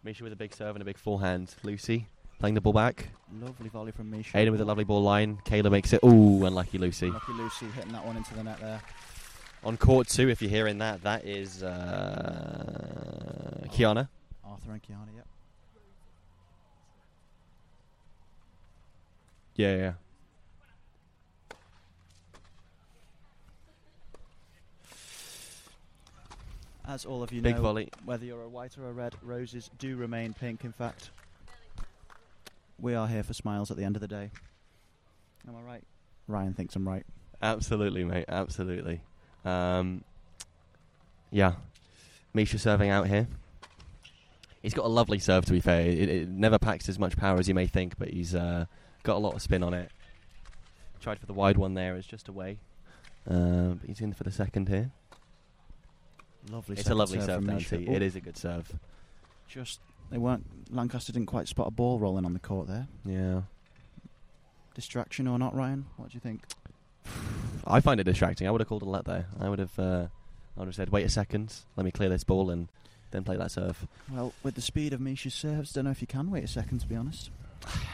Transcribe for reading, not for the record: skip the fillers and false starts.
Misha with a big serve and a big forehand. Lucy playing the ball back. Lovely volley from Misha. Aiden with a lovely ball line. Kayla makes it. Ooh, unlucky Lucy. Lucky Lucy hitting that one into the net there. On court 2, if you're hearing that, that is Kiana. Arthur and Kiana, yep. Yeah. As all of you Big know, volley. whether you're a white or a red, roses do remain pink. In fact, we are here for smiles at the end of the day. Am I right? Ryan thinks I'm right. Absolutely, mate. Absolutely. Yeah. Misha serving out here. He's got a lovely serve, to be fair. It never packs as much power as you may think, but he's got a lot of spin on it. Tried for the wide one there. It's just away. But he's in for the second here. Lovely. It's a lovely serve, from Nancy. Misha. It is a good serve. Lancaster didn't quite spot a ball rolling on the court there. Yeah. Distraction or not, Ryan? What do you think? I find it distracting. I would have called a let there. I would have said, wait a second, let me clear this ball and then play that serve. Well, with the speed of Misha's serves, don't know if you can wait a second, to be honest.